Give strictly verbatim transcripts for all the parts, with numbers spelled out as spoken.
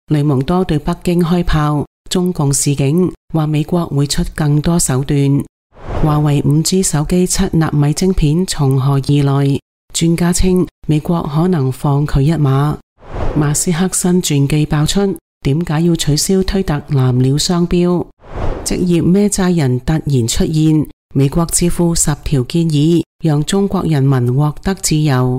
雷蒙多對北京開炮，中共示警，話美國會出更多手段。華為 五 G 手機七納米晶片從何而來？專家稱美國可能放佢一馬。馬斯克新傳記爆出，點解要取消推特藍鳥商標？職業孭債人突然出現，美國智庫十條建議，讓中國人民獲得自由。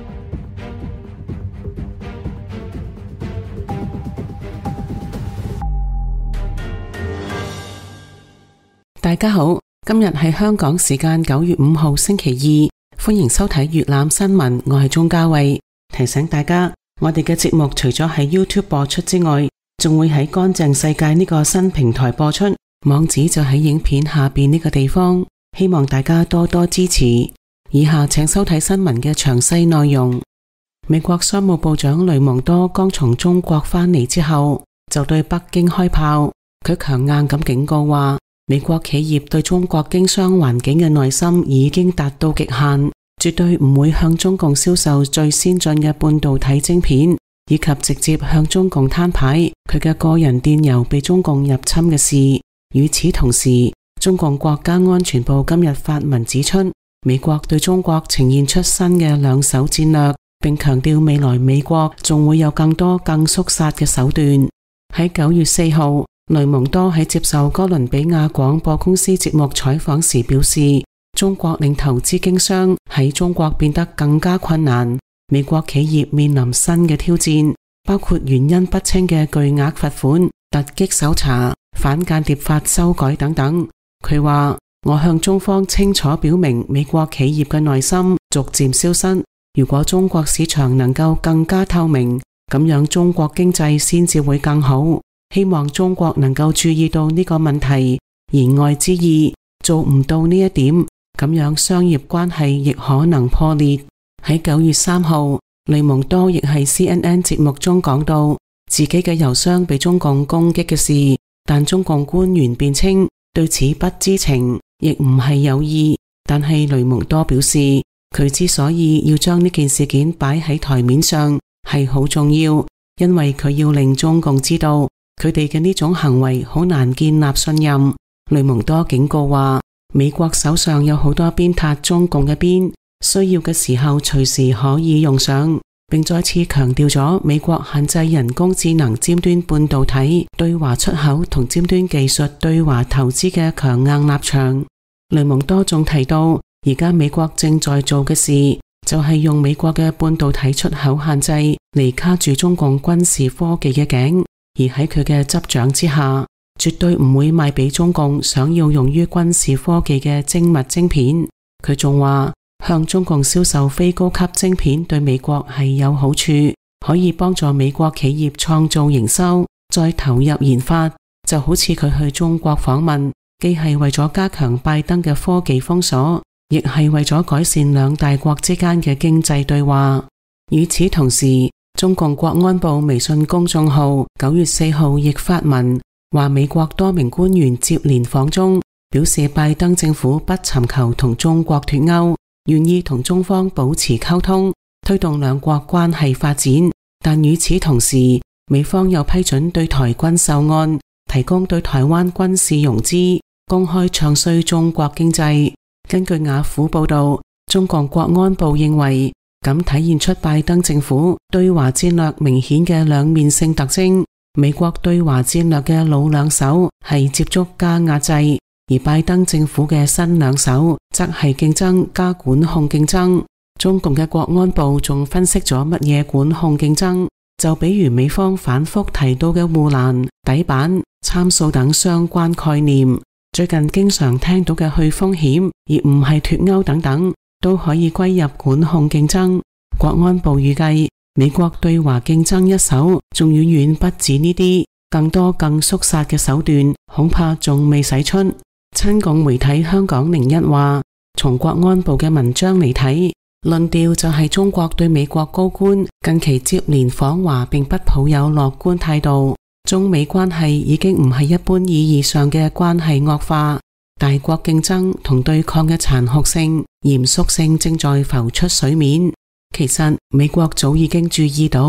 大家好，今日係香港時間九月五號星期二，歡迎收睇粵覽新聞，我係鍾嘉慧。提醒大家，我哋嘅節目除咗喺 YouTube 播出之外，仲會喺乾淨世界呢個新平台播出，網址就喺影片下邊呢個地方，希望大家多多支持。以下請收睇新聞嘅詳細內容。美國商務部長雷蒙多剛從中國返嚟之後，就對北京開炮，佢強硬咁警告話，美國企業對中國經商環境嘅耐心已經達到極限，絕對唔會向中共銷售最先進嘅半導體晶片，以及直接向中共攤牌佢嘅個人電郵被中共入侵嘅事。與此同時，中共國家安全部今日發文指出，美國對中國呈現出新嘅兩手戰略，並強調未來美國仲會有更多更肅殺嘅手段。喺九月四號，雷蒙多喺接受哥倫比亞廣播公司節目採訪時表示，中國令投資經商喺中國變得更加困難，美國企業面臨新嘅挑戰，包括原因不清嘅巨額罰款、突擊搜查、反間諜法修改等等。佢話，我向中方清楚表明美國企業嘅耐心逐漸消失，如果中國市場能夠更加透明，咁樣中國經濟先至會更好。希望中國能夠注意到呢個問題，言外之意，做唔到呢一點，咁樣商業關係亦可能破裂。喺九月三號，雷蒙多亦喺 C N N 節目中講到自己嘅郵箱被中共攻擊嘅事，但中共官員辯稱對此不知情，亦唔係有意。但係雷蒙多表示，佢之所以要將呢件事件擺喺台面上，係好重要，因為佢要令中共知道佢哋嘅呢種行為好難建立信任。雷蒙多警告話，美國手上有好多鞭撻中共嘅鞭，需要嘅時候隨時可以用上，並再次強調咗美國限制人工智能尖端半導體對華出口同尖端技術對華投資嘅強硬立場。雷蒙多仲提到，而家美國正在做嘅事就係用美國嘅半導體出口限制嚟卡住中共軍事科技嘅頸，而喺佢嘅執掌之下，絕對唔會賣俾中共想要用於軍事科技嘅精密晶片。佢仲話，向中共銷售非高級晶片對美國係有好處，可以幫助美國企業創造營收，再投入研發。就好似佢去中國訪問，既係為咗加強拜登嘅科技封鎖，亦係為咗改善兩大國之間嘅經濟對話。與此同時，中共國安部微信公眾號九月四號亦發文話，美國多名官員接連訪中，表示拜登政府不尋求同中國脫鈎，願意同中方保持溝通，推動兩國關係發展。但與此同時，美方又批准對台軍售案，提供對台灣軍事融資，公開唱衰中國經濟。根據雅虎報道，中共國安部認為咁體現出拜登政府對華戰略明顯嘅兩面性特徵。美國對華戰略嘅老兩手係接觸加壓制，而拜登政府嘅新兩手則係競爭加管控競爭。中共嘅國安部仲分析咗乜嘢管控競爭，就比如美方反覆提到嘅護欄、底板、參數等相關概念，最近經常聽到嘅去風險而唔係脫鈎等等，都可以歸入管控競爭。國安部預計美國對華競爭一手仲遠遠不止呢啲，更多更肅殺嘅手段恐怕仲未使出。親共媒體香港零一話，從國安部嘅文章嚟睇，論調就係中國對美國高官近期接連訪華並不抱有樂觀態度，中美關係已經唔係一般意義上嘅關係惡化，大國競爭同對抗嘅殘酷性、嚴肅性正在浮出水面。其實美國早已經注意到，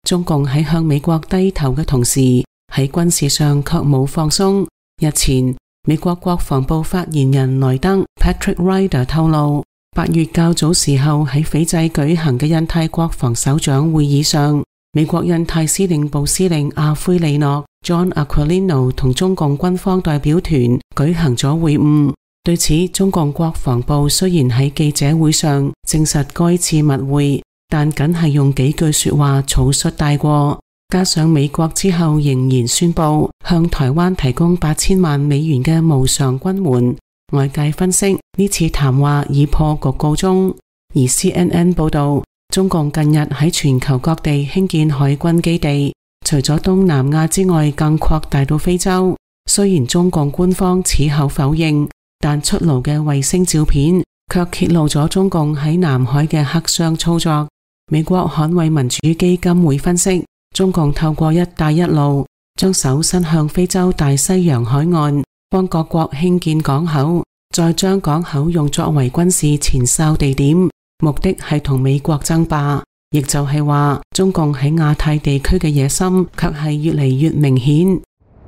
中共喺向美國低頭嘅同時，喺軍事上卻冇放鬆。日前，美國國防部發言人萊德 Patrick Ryder 透露，八月較早時候喺斐濟舉行嘅印太國防首長會議上，美國印太司令部司令阿奎利諾 John Aquilino 同中共軍方代表團舉行咗會晤。對此，中共國防部雖然喺記者會上證實該次密會，但僅係用幾句說話草率帶過。加上美國之後仍然宣布向台灣提供八千萬美元嘅無償軍援，外界分析呢次談話以破局告終。而 C N N 報道，中共近日喺全球各地興建海軍基地，除咗東南亞之外，更擴大到非洲。雖然中共官方此後否認，但出爐嘅衛星照片卻揭露咗中共喺南海嘅黑箱操作。美國捍衛民主基金會分析，中共透過一帶一路將手伸向非洲大西洋海岸，幫各國興建港口，再將港口用作為軍事前哨地點，目的係同美國爭霸。亦就係話，中共喺亞太地區嘅野心卻係越嚟越明顯。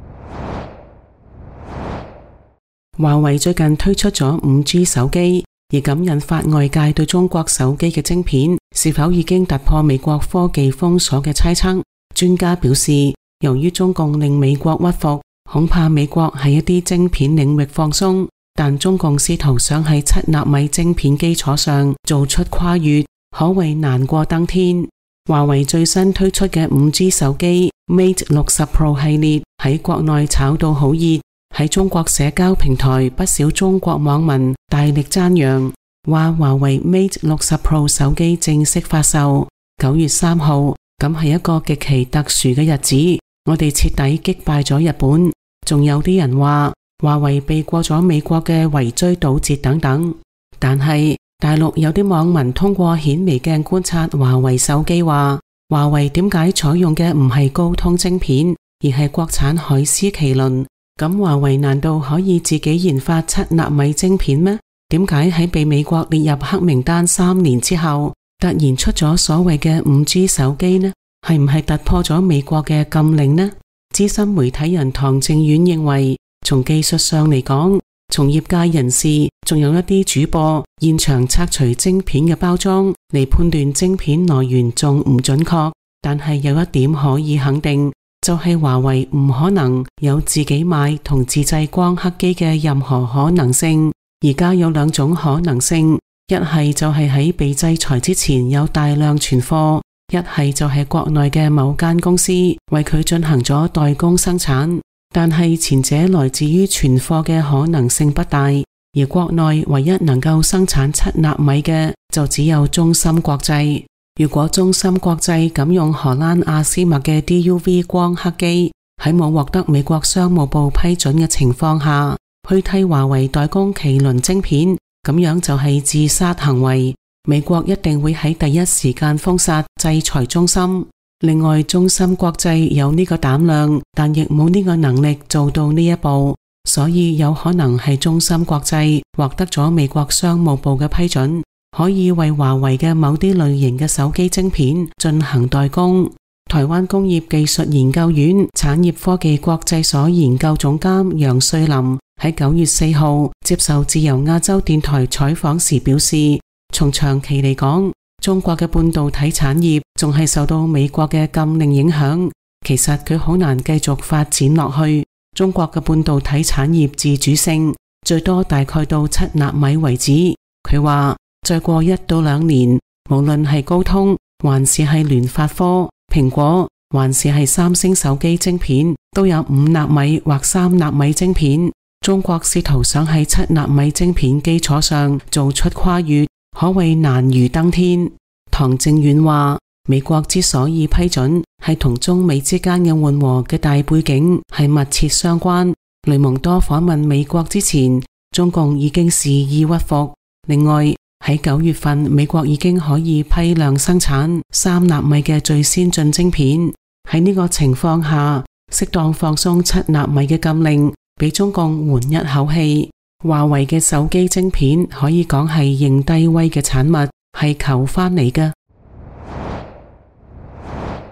華為最近推出咗五 G 手機，而咁引發外界對中國手機嘅晶片是否已經突破美國科技封鎖嘅猜測。專家表示，由於中共令美國屈服，恐怕美國喺一啲晶片領域放鬆，但中共試圖想喺七納米晶片基礎上做出跨越，可謂難過登天。華為最新推出嘅五 G 手機 Mate 六十 Pro 系列喺國內炒到好熱，喺中國社交平台不少中國網民大力讚揚，話華為 Mate 六十 Pro 手機正式發售。九月三號，咁係一個極其特殊嘅日子，我哋徹底擊敗咗日本。仲有啲人話華為避過咗美國嘅圍追堵截等等。但係大陸有啲網民通過顯微鏡觀察華為手機，話華為點解採用嘅唔係高通晶片，而係國產海思麒麟？咁華為難道可以自己研發七納米晶片咩？點解喺被美國列入黑名單三年之後，突然出咗所謂嘅五 G 手機呢？係唔係突破咗美國嘅禁令呢？資深媒體人唐正遠認為，從技術上嚟講，從業界人士仲有一啲主播現場拆除晶片嘅包裝嚟判斷晶片來源仲唔準確，但係有一點可以肯定，就係華為唔可能有自己買同自製光刻機嘅任何可能性。而家有兩種可能性，一係就係喺被制裁之前有大量存貨，一係就係國內嘅某間公司為佢進行咗代工生產。但係前者來自於存貨嘅可能性不大，而國內唯一能夠生產七納米嘅就只有中芯國際。如果中芯國際敢用荷蘭阿斯麥嘅 D U V 光刻機，喺冇獲得美國商務部批准嘅情況下，去替華為代工麒麟晶片，咁樣就係自殺行為。美國一定會喺第一時間封殺制裁中芯。另外，中芯國際有呢個膽量，但亦冇呢個能力做到呢一步，所以有可能係中芯國際獲得咗美國商務部嘅批准，可以為華為嘅某啲類型嘅手機晶片進行代工。台灣工業技術研究院產業科技國際所研究總監楊瑞林喺九月四號接受自由亞洲電台採訪時表示，從長期嚟講，中國嘅半導體產業仲係受到美國嘅禁令影響，其實佢好難繼續發展落去。中國嘅半導體產業自主性最多大概到七納米為止。佢話再過一到兩年，無論係高通還是係聯發科、蘋果還是係三星手機晶片，都有五納米或三納米晶片。中國試圖想喺七納米晶片基礎上做出跨越，可謂難如登天。唐正遠話，美國之所以批准，係同中美之間嘅緩和嘅大背景係密切相關。雷蒙多訪問美國之前，中共已經示意屈服。另外，喺九月份，美國已經可以批量生產三納米嘅最先進晶片。喺呢個情況下，適當放鬆七納米嘅禁令，俾中共緩一口氣。華為嘅手機晶片可以講係認低威嘅產物，係求返嚟嘅。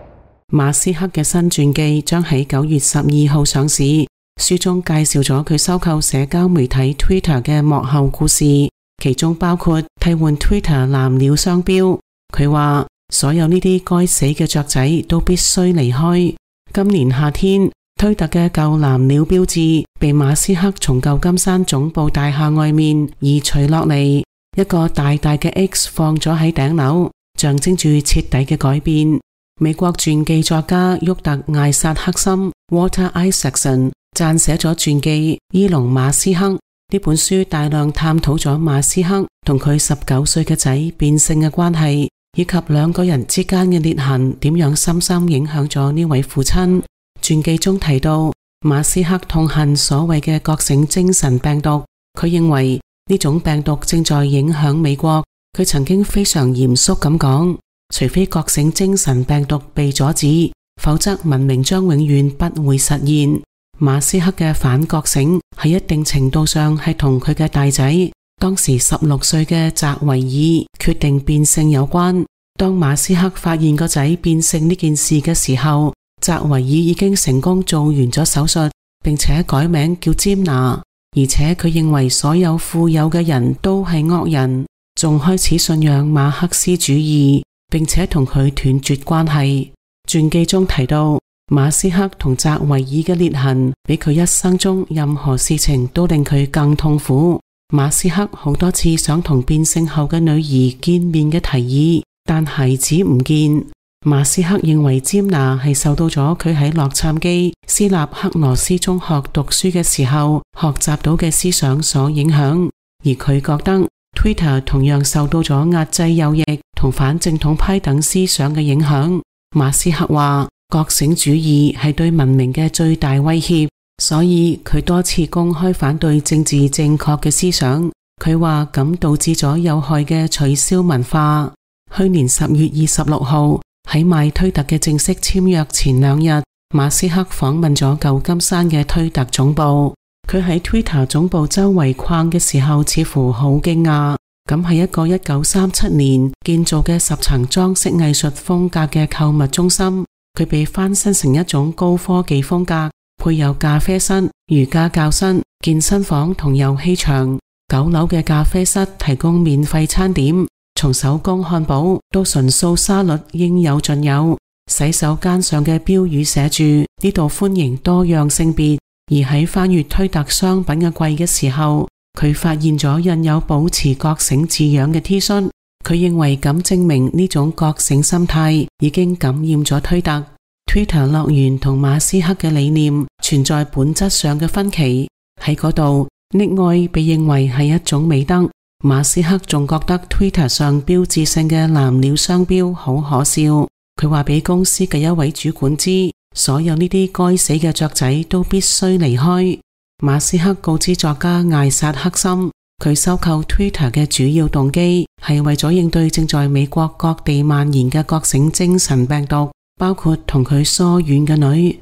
馬斯克嘅新傳記將喺九月十二號上市，書中介紹咗佢收購社交媒體 Twitter 嘅幕後故事，其中包括替換 Twitter 藍鳥商標。佢話所有呢啲該死嘅雀仔都必須離開。今年夏天，推特嘅舊藍鳥標誌被馬斯克從舊金山總部大廈外面移除落嚟，一個大大嘅 X 放咗喺頂樓，象徵住徹底嘅改變。美國傳記作家沃特艾薩克森 Walter Isaacson 撰寫咗傳記《伊隆馬斯克》，呢本書大量探討咗馬斯克同佢十九歲嘅仔變性嘅關係，以及兩個人之間嘅裂痕點樣深深影響咗呢位父親。傳記中提到，馬斯克痛恨所謂嘅覺醒精神病毒，佢認為呢種病毒正在影響美國。佢曾經非常嚴肅咁講，除非覺醒精神病毒被阻止，否則文明將永遠不會實現。馬斯克嘅反覺醒喺一定程度上係同佢嘅大仔當時十六歲嘅澤維爾決定變性有關。當馬斯克發現個仔變性呢件事嘅時候，澤維爾已經成功做完咗手術，並且改名叫詹拿，而且佢認為所有富有嘅人都係惡人，仲開始信仰馬克思主義，並且同佢斷絕關係。傳記中提到，馬斯克同澤維爾嘅裂痕比佢一生中任何事情都令佢更痛苦。馬斯克好多次想同變性後嘅女兒見面嘅提議，但孩子唔見。馬斯克認為詹拿係受到咗佢喺洛杉磯斯納克羅斯中學讀書嘅時候學習到嘅思想所影響，而佢覺得 Twitter 同樣受到咗壓制右翼同反正統派等思想嘅影響。馬斯克話覺醒主義係對文明嘅最大威脅，所以佢多次公開反對政治正確嘅思想。佢話咁導致咗有害嘅取消文化。去年十月二十六號，喺賣推特嘅正式簽約前兩日，馬斯克訪問咗舊金山嘅推特總部。佢喺 Twitter 總部周圍逛嘅時候，似乎好驚訝。咁係一個一九三七年建造嘅十層裝飾藝術風格嘅購物中心，佢被翻新成一種高科技風格，配有咖啡室、瑜伽教室、健身房同遊戲場。九樓嘅咖啡室提供免費餐點，從手工漢堡到純素沙律應有盡有。洗手間上嘅標語寫住呢度歡迎多樣性別。而喺翻閱推特商品嘅櫃嘅時候，佢發現咗印有保持覺醒字樣嘅 T 恤。佢認為咁證明呢種覺醒心態已經感染咗推特。Twitter 樂園同馬斯克嘅理念存在本質上嘅分歧。喺嗰度，溺愛被認為係一種美德。馬斯克仲覺得 Twitter 上標誌性嘅藍鳥商標好可笑。佢話俾公司嘅一位主管知，所有呢啲該死嘅雀仔都必須離開。馬斯克告知作家艾薩克森，佢收購 Twitter 嘅主要動機係為咗應對正在美國各地蔓延嘅覺醒精神病毒，包括同佢疏遠嘅女。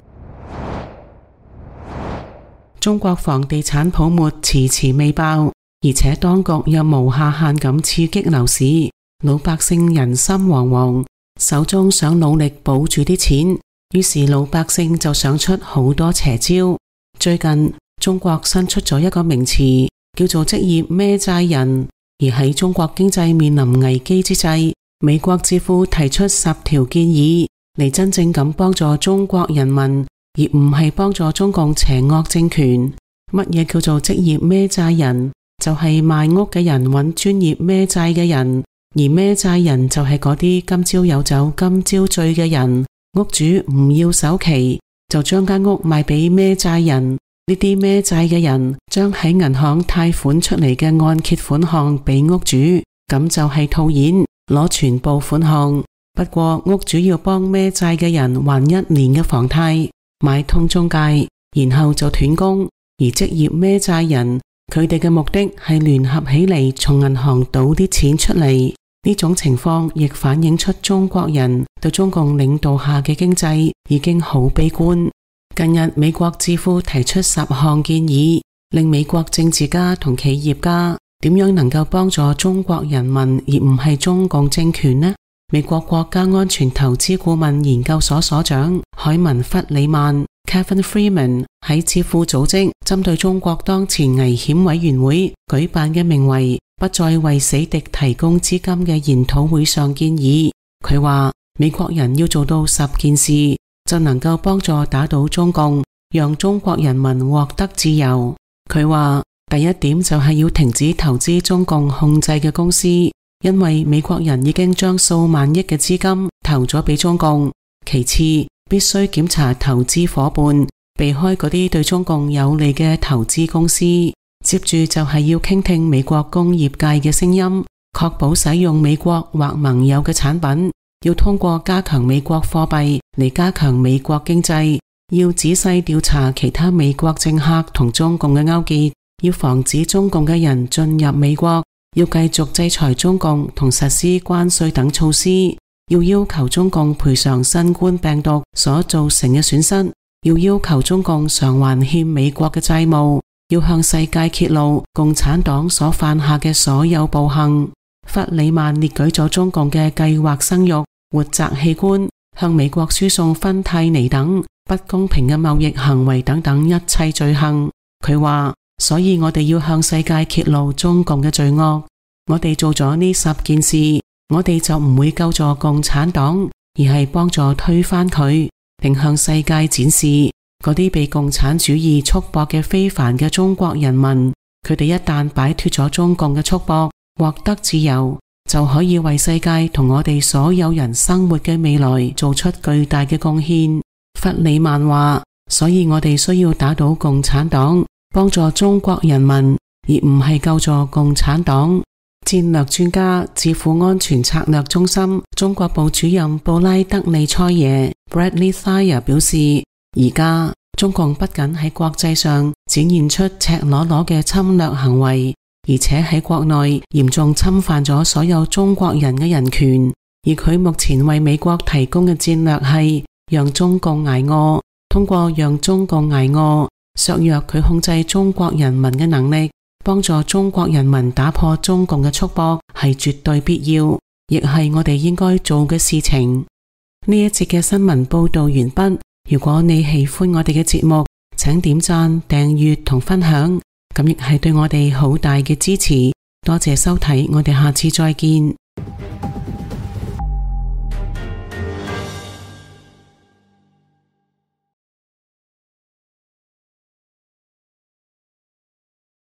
中國房地產泡沫遲遲未爆，而且當局又無下限咁刺激樓市，老百姓人心惶惶，手中想努力保住啲錢，於是老百姓就想出好多邪招。最近中國新出咗一個名詞，叫做職業孭債人。而喺中國經濟面臨危機之際，美國智庫提出十條建議嚟真正咁幫助中國人民，而唔係幫助中共邪惡政權。乜嘢叫做職業孭債人？就係賣屋嘅人揾專業孭債嘅人，而孭債人就係嗰啲今朝有酒今朝醉嘅人。屋主唔要首期，就將間屋賣俾孭債人。呢啲孭債嘅人將喺銀行貸款出嚟嘅按揭款項俾屋主，咁就係套現，攞全部款項。不過屋主要幫孭債嘅人還一年嘅房貸，買通中介，然後就斷供。而職業孭債人，佢哋嘅目的係聯合起嚟從銀行倒啲錢出嚟。呢種情況亦反映出中國人對中共領導下嘅經濟已經好悲觀。近日美國智庫提出十項建議，令美國政治家同企業家點樣能夠幫助中國人民，而唔係中共政權呢？ 美國國家安全投資顧問研究所所長凱文·弗里曼 Kevin Freeman 喺智庫組織針對中國當前危險委員會舉辦嘅名為不再為死敵提供資金嘅研討會上建議，佢話美國人要做到十件事，就能夠幫助打倒中共，讓中國人民獲得自由。佢話第一點就係要停止投資中共控制嘅公司，因為美國人已經將數萬億嘅資金投咗俾中共。其次，必須檢查投資夥伴，避開嗰啲對中共有利嘅投資公司。接住就係要傾聽美國工業界嘅聲音，確保使用美國或盟友嘅產品，要通過加強美國貨幣嚟加強美國經濟，要仔細調查其他美國政客同中共嘅勾結，要防止中共嘅人進入美國，要繼續制裁中共同實施關稅等措施，要要求中共賠償新冠病毒所造成嘅損失，要要求中共償還欠美國嘅債務，要向世界揭露共產黨所犯下嘅所有暴行。弗里曼列舉咗中共嘅計劃生育、活摘器官、向美國輸送芬太尼等不公平嘅貿易行為等等一切罪行。佢話，所以我哋要向世界揭露中共嘅罪惡。我哋做咗呢十件事，我哋就唔會救助共產黨，而係幫助推翻佢，並向世界展示嗰啲被共產主義束縛嘅非凡嘅中國人民，佢哋一旦擺脫咗中共嘅束縛，獲得自由，就可以為世界同我哋所有人生活嘅未來做出巨大嘅貢獻。弗里曼話，所以我哋需要打倒共產黨，幫助中國人民，而唔係救助共產黨。戰略專家、智庫安全策略中心中國部主任布拉德利塞耶 Bradley Thayer 表示，而家中共不僅喺國際上展現出赤裸裸嘅侵略行為，而且喺國內嚴重侵犯咗所有中國人嘅人權。而佢目前為美國提供嘅戰略係讓中共挨餓，通過讓中共挨餓削弱佢控制中國人民嘅能力，幫助中國人民打破中共嘅束縛，係絕對必要，亦係我哋應該做嘅事情。呢一節嘅新聞報道完畢。如果你喜歡我哋嘅節目，請點讚、訂閱同分享，咁亦係對我哋好大嘅支持。多謝收睇，我哋下次再見。